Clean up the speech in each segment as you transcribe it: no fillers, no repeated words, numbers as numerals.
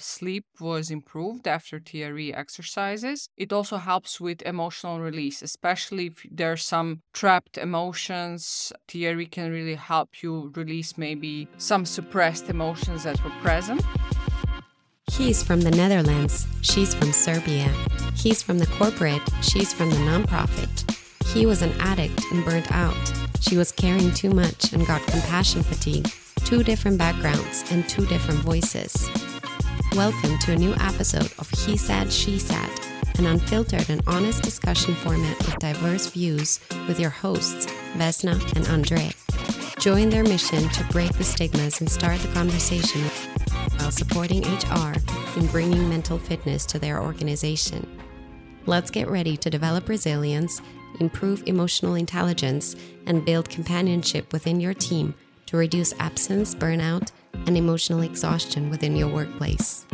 sleep was improved after TRE exercises. It also helps with emotional release, especially if there's some trapped emotions. TRE can really help you release maybe some suppressed emotions that were present. He's from the Netherlands, she's from Serbia. He's from the corporate, she's from the nonprofit. He was an addict and burnt out. She was caring too much and got compassion fatigue. 2 different backgrounds and 2 different voices. Welcome to a new episode of He Said, She Said, an unfiltered and honest discussion format with diverse views with your hosts, Vesna and Andre. Join their mission to break the stigmas and start the conversation while supporting HR in bringing mental fitness to their organization. Let's get ready to develop resilience, improve emotional intelligence, and build companionship within your team to reduce absence, burnout, and emotional exhaustion within your workplace.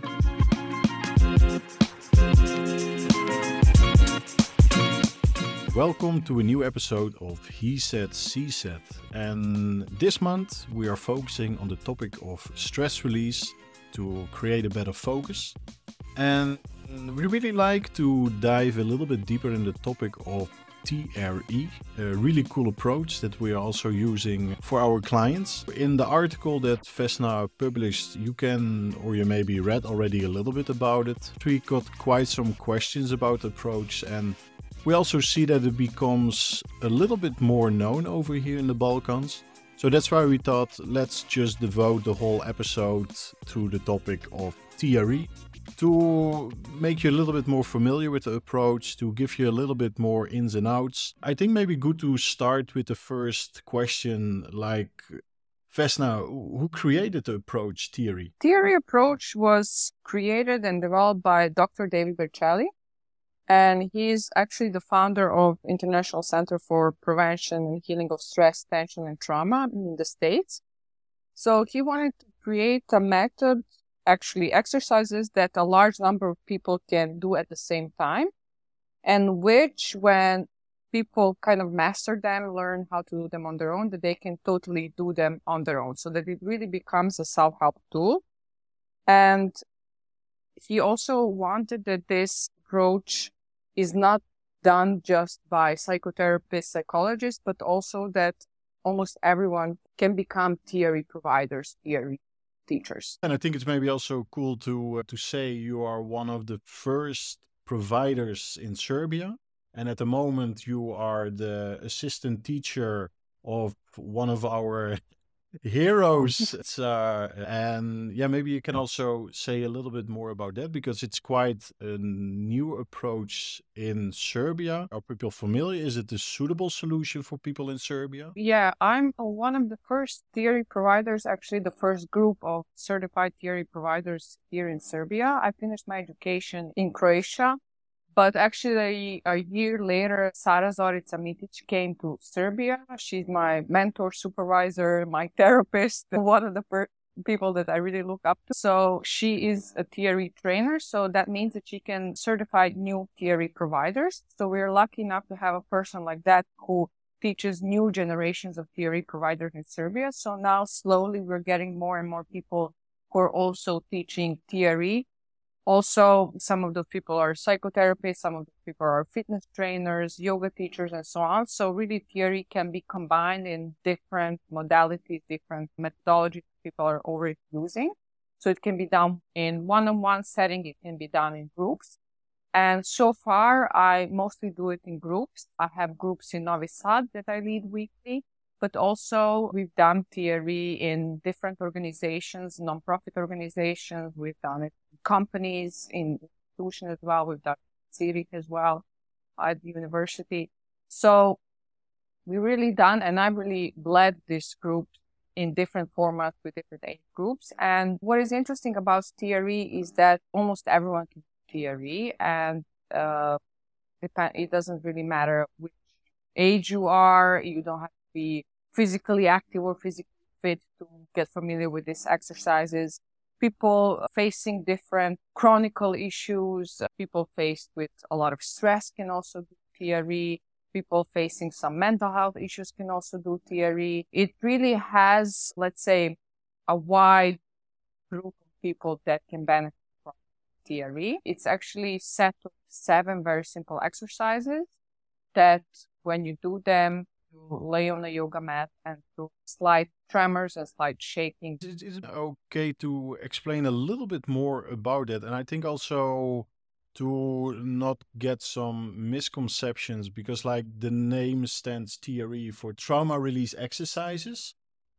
Welcome to a new episode of He Said, She Said. And this month we are focusing on the topic of stress release to create a better focus. And we really like to dive a little bit deeper in the topic of TRE, a really cool approach that we are also using for our clients. In the article that Vesna published, you maybe read already a little bit about it. We got quite some questions about the approach, and we also see that it becomes a little bit more known over here in the Balkans. So that's why we thought, let's just devote the whole episode to the topic of TRE, to make you a little bit more familiar with the approach, to give you a little bit more ins and outs. I think maybe good to start with the first question, like, Vesna, who created the approach TRE? TRE approach was created and developed by Dr. David Berceli, and he's actually the founder of International Center for Prevention and Healing of Stress, Tension, and Trauma in the States. So he wanted to create a method, actually exercises that a large number of people can do at the same time, and which, when people kind of master them, learn how to do them on their own, that they can totally do them on their own, so that it really becomes a self-help tool. And he also wanted that this approach is not done just by psychotherapists, psychologists, but also that almost everyone can become TRE providers, TRE teachers. And I think it's maybe also cool to say you are one of the first providers in Serbia. And at the moment you are the assistant teacher of one of our heroes. And yeah, maybe you can also say a little bit more about that, because it's quite a new approach in Serbia. Are people familiar? Is it a suitable solution for people in Serbia? Yeah, I'm one of the first TRE providers, actually the first group of certified TRE providers here in Serbia. I finished my education in Croatia, but actually a year later, Sara Zorica Mitic came to Serbia. She's my mentor, supervisor, my therapist, one of the people that I really look up to. So she is a TRE trainer. So that means that she can certify new TRE providers. So we're lucky enough to have a person like that who teaches new generations of TRE providers in Serbia. So now slowly we're getting more and more people who are also teaching TRE. Also, some of those people are psychotherapists, some of the people are fitness trainers, yoga teachers, and so on. So really, TRE can be combined in different modalities, different methodologies people are already using. So it can be done in one-on-one setting, it can be done in groups. And so far, I mostly do it in groups. I have groups in Novi Sad that I lead weekly, but also we've done TRE in different organizations, nonprofit organizations. We've done it in companies, in institutions as well. We've done Zurich as well at the university. So we really done, and I've really led this group in different formats with different age groups. And what is interesting about TRE is that almost everyone can do TRE, and it doesn't really matter which age you are. You don't have to be physically active or physically fit to get familiar with these exercises. People facing different chronic issues, people faced with a lot of stress can also do TRE. People facing some mental health issues can also do TRE. It really has, let's say, a wide group of people that can benefit from TRE. It's actually set of 7 very simple exercises that when you do them, you lay on a yoga mat and do slight tremors and slight shaking. Is it okay to explain a little bit more about it? And I think also to not get some misconceptions, because like the name stands TRE for trauma release exercises.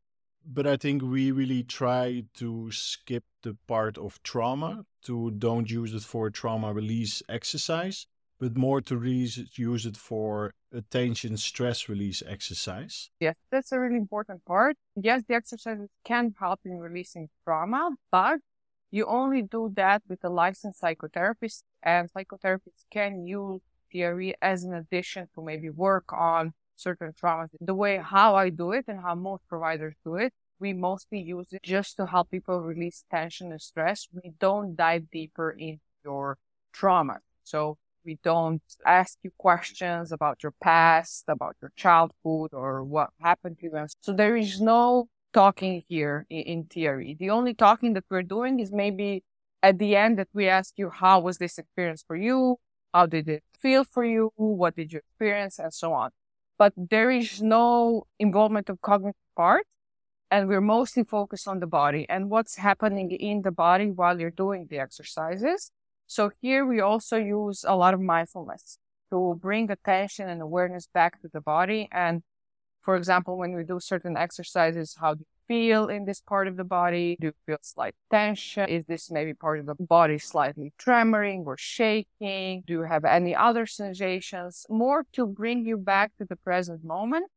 But I think we really try to skip the part of trauma, to don't use it for a trauma release exercise, but more to use it for attention stress release exercise. Yes, that's a really important part. Yes, the exercises can help in releasing trauma, but you only do that with a licensed psychotherapist, and psychotherapists can use TRE as an addition to maybe work on certain traumas. The way how I do it and how most providers do it, we mostly use it just to help people release tension and stress. We don't dive deeper into your trauma. So we don't ask you questions about your past, about your childhood, or what happened to you. So there is no talking here in theory. The only talking that we're doing is maybe at the end that we ask you, how was this experience for you? How did it feel for you? What did you experience? And so on. But there is no involvement of cognitive part. And we're mostly focused on the body and what's happening in the body while you're doing the exercises. So here we also use a lot of mindfulness to bring attention and awareness back to the body. And for example, when we do certain exercises, how do you feel in this part of the body? Do you feel slight tension? Is this maybe part of the body slightly tremoring or shaking? Do you have any other sensations? More to bring you back to the present moment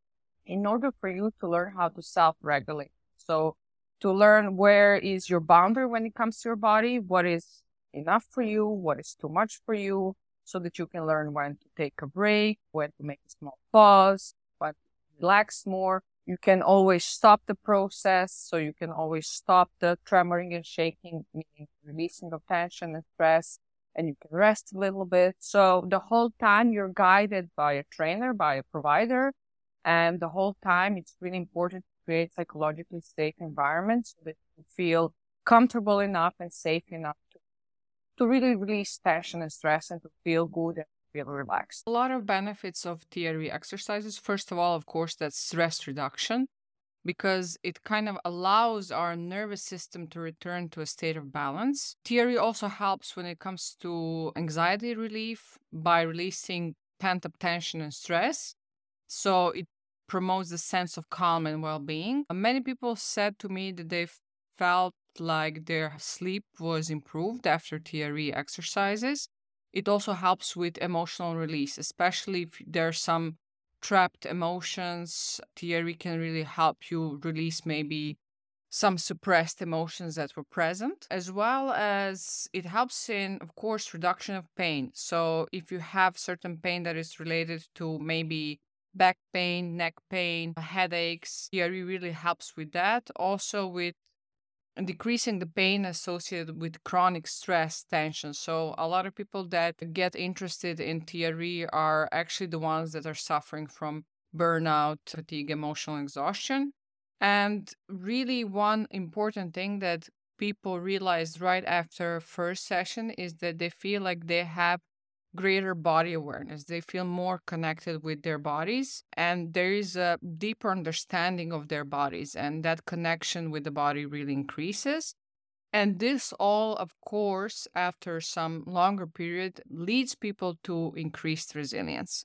in order for you to learn how to self-regulate. So to learn where is your boundary when it comes to your body, what is enough for you, what is too much for you, so that you can learn when to take a break, when to make a small pause, when to relax more. You can always stop the process, so you can always stop the tremoring and shaking, meaning releasing of tension and stress, and you can rest a little bit. So the whole time you're guided by a trainer, by a provider, and the whole time it's really important to create psychologically safe environments so that you feel comfortable enough and safe enough to really release tension and stress and to feel good and feel relaxed. A lot of benefits of TRE exercises. First of all, of course, that's stress reduction, because it kind of allows our nervous system to return to a state of balance. TRE also helps when it comes to anxiety relief by releasing pent-up tension and stress. So it promotes the sense of calm and well-being. Many people said to me that they felt like their sleep was improved after TRE exercises. It also helps with emotional release, especially if there's some trapped emotions. TRE can really help you release maybe some suppressed emotions that were present, as well as it helps in, of course, reduction of pain. So if you have certain pain that is related to maybe back pain, neck pain, headaches, TRE really helps with that. Also with decreasing the pain associated with chronic stress, tension. So a lot of people that get interested in TRE are actually the ones that are suffering from burnout, fatigue, emotional exhaustion. And really one important thing that people realize right after first session is that they feel like they have greater body awareness. They feel more connected with their bodies, and there is a deeper understanding of their bodies, and that connection with the body really increases. And this all, of course, after some longer period, leads people to increased resilience.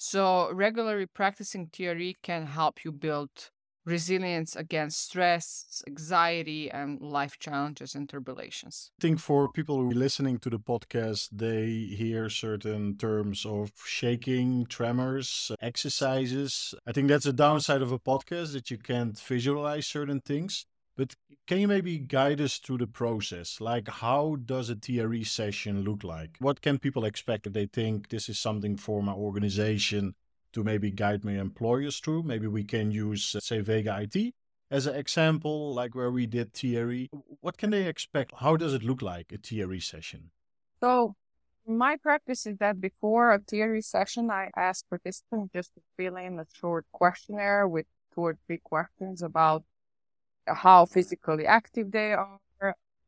So regularly practicing TRE can help you build resilience against stress, anxiety, and life challenges and tribulations. I think for people who are listening to the podcast, they hear certain terms of shaking, tremors, exercises. I think that's a downside of a podcast, that you can't visualize certain things. But can you maybe guide us through the process? Like, how does a TRE session look like? What can people expect if they think this is something for my organization to maybe guide my employers through? Maybe we can use, say, Vega IT as an example, like where we did TRE. What can they expect? How does it look like, a TRE session? So my practice is that before a TRE session, I ask participants just to fill in a short questionnaire with 2 or 3 questions about how physically active they are,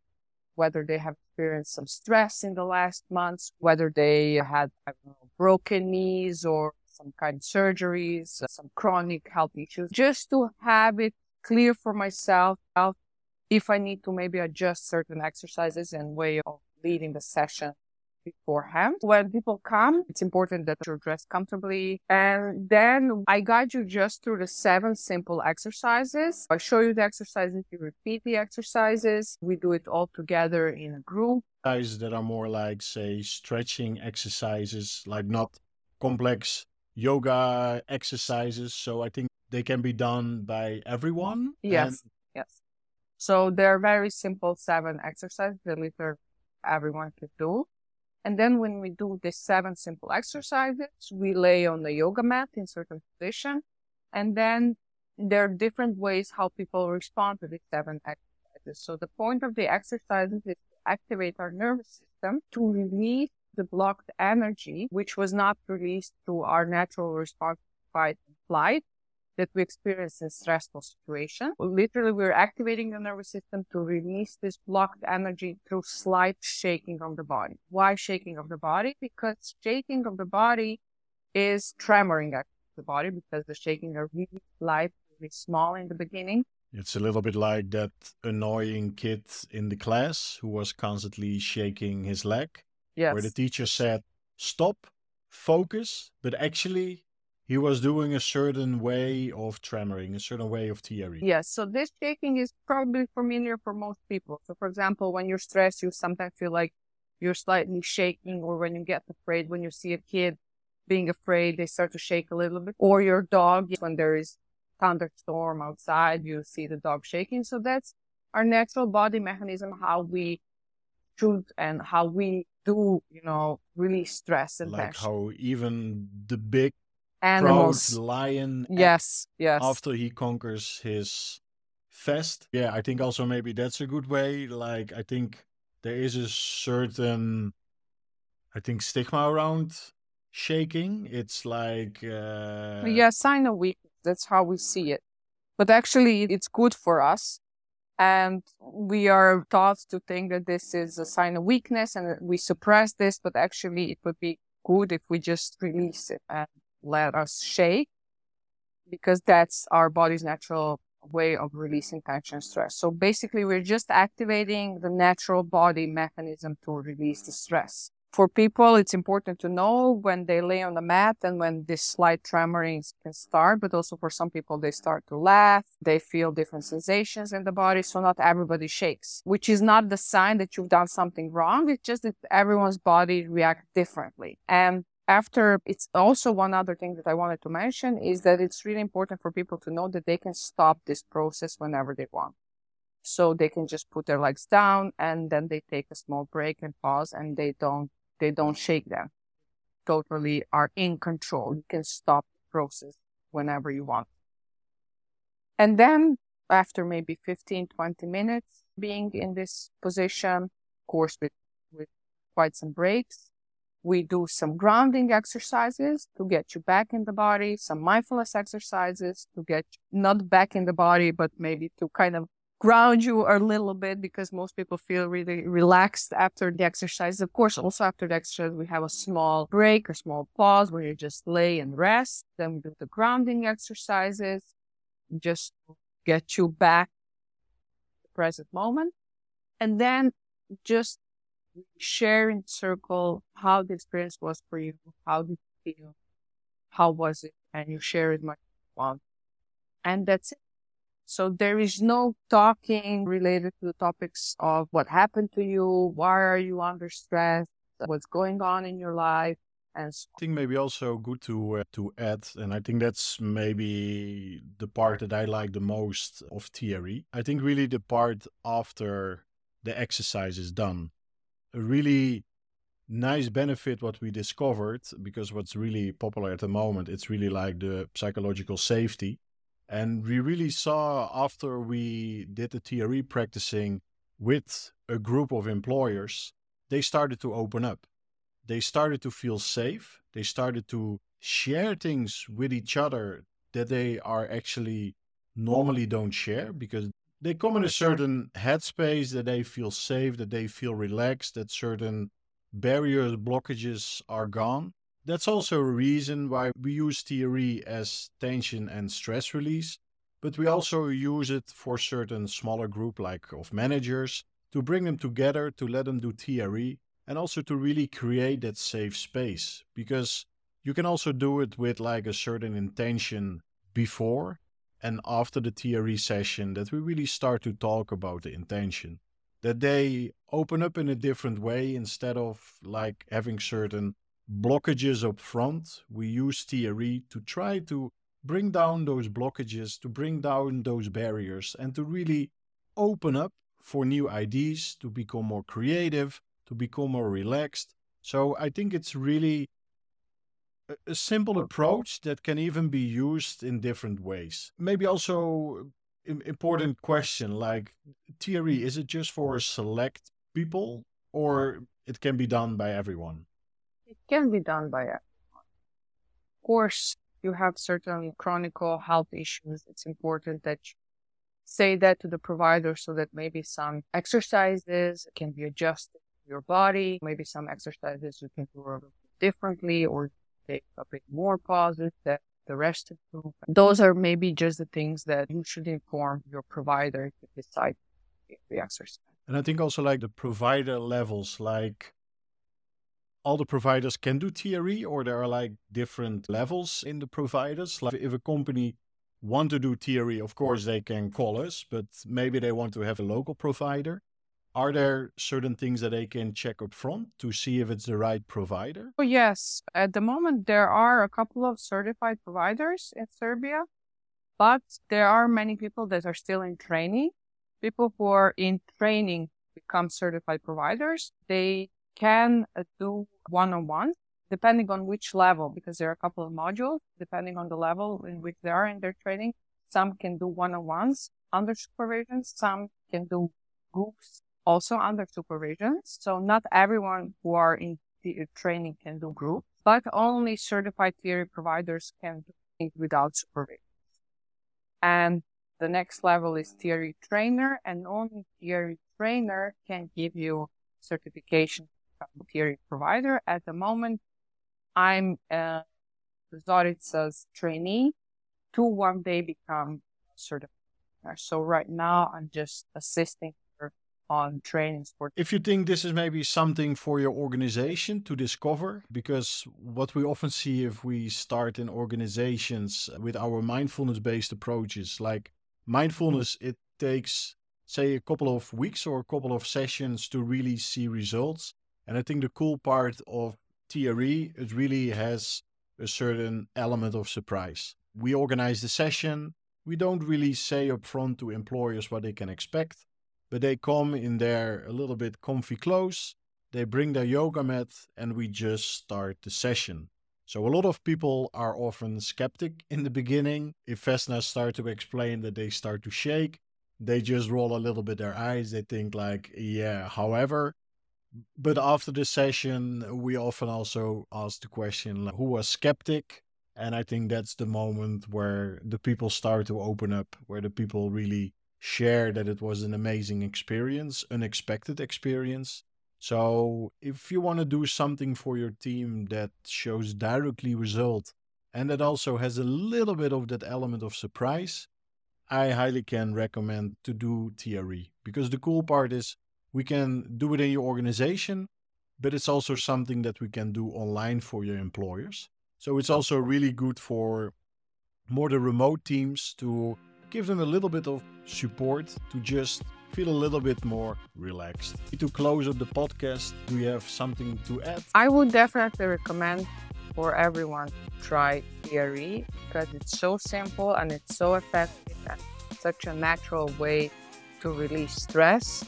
whether they have experienced some stress in the last months, whether they had, I don't know, broken knees or some kind of surgeries, some chronic health issues, just to have it clear for myself if I need to maybe adjust certain exercises and way of leading the session beforehand. When people come, it's important that you're dressed comfortably. And then I guide you just through the 7 simple exercises. I show you the exercises, you repeat the exercises. We do it all together in a group. Exercises that are more like, say, stretching exercises, like not complex yoga exercises. So I think they can be done by everyone. Yes. So they're very simple 7 exercises that literally everyone can do. And then when we do the 7 simple exercises, we lay on the yoga mat in certain position. And then there are different ways how people respond to the 7 exercises. So the point of the exercises is to activate our nervous system to release the blocked energy, which was not released through our natural response to fight and flight that we experience in stressful situations. Literally, we're activating the nervous system to release this blocked energy through slight shaking of the body. Why shaking of the body? Because shaking of the body is tremoring of the body, because the shaking are really light, really small in the beginning. It's a little bit like that annoying kid in the class who was constantly shaking his leg. Yes. Where the teacher said, stop, focus, but actually he was doing a certain way of tremoring, a certain way of tearing. Yes, so this shaking is probably familiar for most people. So for example, when you're stressed, you sometimes feel like you're slightly shaking, or when you get afraid, when you see a kid being afraid, they start to shake a little bit. Or your dog, when there is thunderstorm outside, you see the dog shaking. So that's our natural body mechanism, how we should and how we do, release stress and like tension. How even the big animals, proud lion, yes, after he conquers his vest. Yeah, I think also maybe that's a good way. Like, I think there is a certain, stigma around shaking. It's like sign of weakness. That's how we see it. But actually, it's good for us. And we are taught to think that this is a sign of weakness and we suppress this, but actually it would be good if we just release it and let us shake, because that's our body's natural way of releasing tension and stress. So basically, we're just activating the natural body mechanism to release the stress. For people, it's important to know when they lay on the mat and when this slight tremoring can start, but also for some people, they start to laugh, they feel different sensations in the body. So not everybody shakes, which is not the sign that you've done something wrong. It's just that everyone's body reacts differently. And it's also one other thing that I wanted to mention is that it's really important for people to know that they can stop this process whenever they want. So they can just put their legs down and then they take a small break and pause, and they don't shake them. Totally are in control. You can stop the process whenever you want. And then after maybe 15, 20 minutes being in this position, of course with quite some breaks, we do some grounding exercises to get you back in the body, some mindfulness exercises to get you not back in the body, but maybe to kind of ground you a little bit, because most people feel really relaxed after the exercise. Of course, also after the exercise, we have a small break or small pause where you just lay and rest. Then we do the grounding exercises just to get you back to the present moment. And then just share in circle how the experience was for you. How did you feel? How was it? And you share as much as you want. And that's it. So there is no talking related to the topics of what happened to you, why are you under stress, what's going on in your life, and so on. I think maybe also good to add, and I think that's maybe the part that I like the most of theory. I think really the part after the exercise is done. A really nice benefit what we discovered, because what's really popular at the moment, it's really like the psychological safety. And we really saw after we did the theory practicing with a group of employers, they started to open up. They started to feel safe. They started to share things with each other that they are actually normally don't share, because they come in a certain headspace that they feel safe, that they feel relaxed, that certain barriers, blockages are gone. That's also a reason why we use theory as tension and stress release, but we also use it for certain smaller group like of managers to bring them together, to let them do theory, and also to really create that safe space. Because you can also do it with like a certain intention before and after the theory session, that we really start to talk about the intention, that they open up in a different way instead of like having certain blockages up front. We use theory to try to bring down those blockages, to bring down those barriers, and to really open up for new ideas, to become more creative, to become more relaxed. So I think it's really a simple approach that can even be used in different ways. Maybe also important question like theory, is it just for select people or it can be done by everyone? It can be done by everyone. Of course, you have certain chronic health issues. It's important that you say that to the provider so that maybe some exercises can be adjusted to your body. Maybe some exercises you can do a little bit differently or take a bit more pauses that the rest of the group. Those are maybe just the things that you should inform your provider to decide the exercise. And I think also like the provider levels, like all the providers can do theory, or there are like different levels in the providers. Like if a company want to do theory, of course they can call us, but maybe they want to have a local provider. Are there certain things that they can check up front to see if it's the right provider? Oh, yes. At the moment, there are a couple of certified providers in Serbia, but there are many people that are still in training. People who are in training become certified providers. They can do one-on-one, depending on which level, because there are a couple of modules, depending on the level in which they are in their training. Some can do one-on-ones under supervision. Some can do groups also under supervision. So not everyone who are in the training can do group, but only certified theory providers can do it without supervision. And the next level is theory trainer, and only theory trainer can give you certification to become a theory provider. At the moment, I'm a Zorica's trainee to one day become certified. So right now, I'm just assisting her on training sport. If you think this is maybe something for your organization to discover, because what we often see if we start in organizations with our mindfulness-based approaches, like mindfulness, it takes, say, a couple of weeks or a couple of sessions to really see results. And I think the cool part of theory, it really has a certain element of surprise. We organize the session. We don't really say upfront to employers what they can expect, but they come in their a little bit comfy clothes. They bring their yoga mat and we just start the session. So a lot of people are often skeptic in the beginning. If Vesna start to explain that they start to shake, they just roll a little bit their eyes. They think like, yeah, however. But after the session, we often also ask the question, like, who was skeptic? And I think that's the moment where the people start to open up, where the people really share that it was an amazing experience, unexpected experience. So if you want to do something for your team that shows directly result and that also has a little bit of that element of surprise, I highly can recommend to do theory, because the cool part is we can do it in your organization, but it's also something that we can do online for your employers. So it's also really good for more the remote teams to give them a little bit of support to just feel a little bit more relaxed. To close up the podcast, do you have something to add? I would definitely recommend for everyone to try theory because it's so simple and it's so effective and such a natural way to release stress.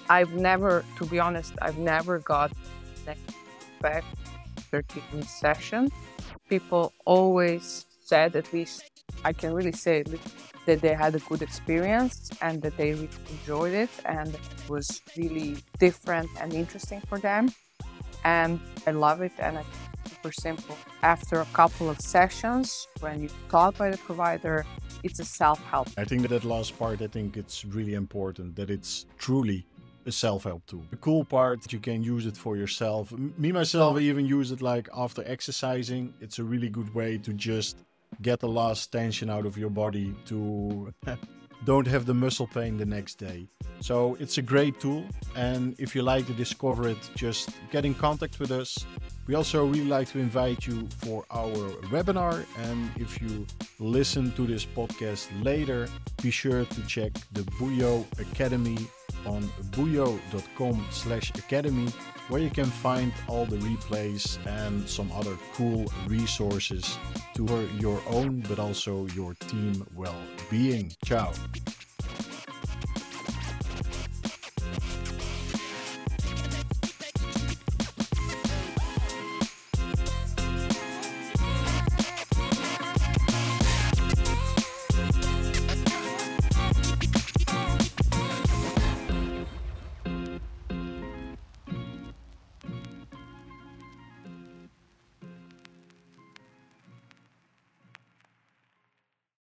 To be honest, I've never got negative feedback after taking session. People always said, at least I can really say that they had a good experience and that they really enjoyed it and it was really different and interesting for them. And I love it and it's super simple. After a couple of sessions, when you're taught by the provider, it's a self-help. I think that last part, I think it's really important that it's truly a self-help tool. The cool part, you can use it for yourself. Myself, I even use it like after exercising. It's a really good way to just get the last tension out of your body, to don't have the muscle pain the next day. So it's a great tool, and if you like to discover it, just get in contact with us. We also really like to invite you for our webinar, and if you listen to this podcast later, be sure to check the Buyo Academy on buyo.com/academy, where you can find all the replays and some other cool resources to your own but also your team well-being. Ciao.